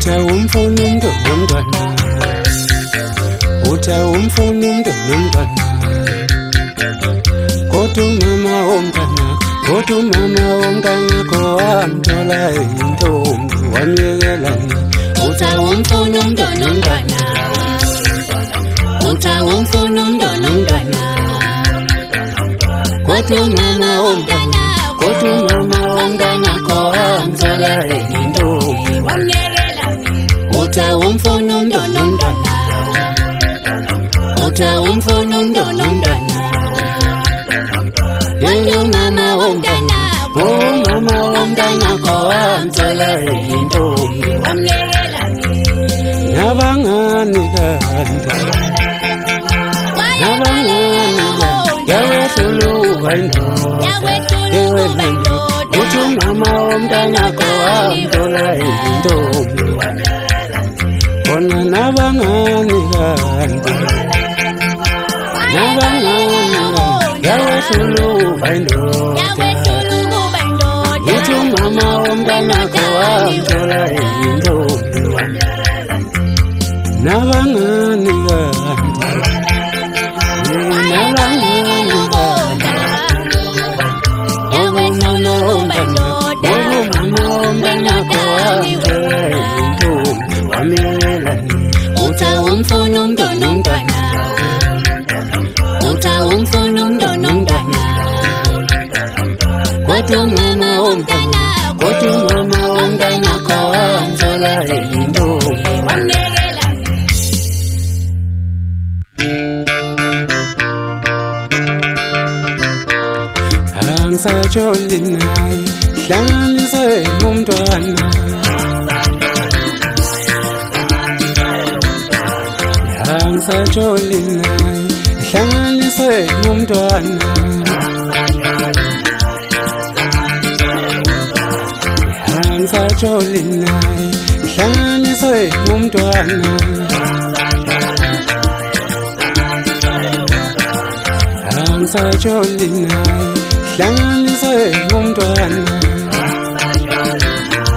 Uta umfuna umuntu nomntwana, uta umfuna umuntu nomntwana, kodwa umama womntwana, kodwa umama womntwana wamthola intombi wamyekelani. Uta umfuna umuntu nomntwana, uta umfuna umuntu nomntwana, kodwa umama womntwana, kodwa umama womntwana wamthola intombi wamyekelani. Uta umfuna umuntu nomntwana, uta umfuna umuntu nomntwana, kodwa umama womntwana, umama womntwana wamthola intombi wamyekelani. Nabangani kanti, nabangani yawehluluka indoda, uthi umama womntwana wamthola intombi. Bona nabangani kanti, nabangani yawehluluka indoda, uthi umama womntwana wamthola intombi. Nabangani kanti, nabangani kanti, umama womntwana wamthola intombi wamyekelani. Uta umfuna umuntu nomntwana, uta umfuna umuntu nomntwana, kodwa umama womntwana, kodwa umama womntwana wamthola intombi wamyekelani. Angisajoli naye hlanganise umntwana, angisajoli naye hlanganise umntwana, angisajoli naye hlanganise umntwana, angisajoli naye hlanganise umntwana,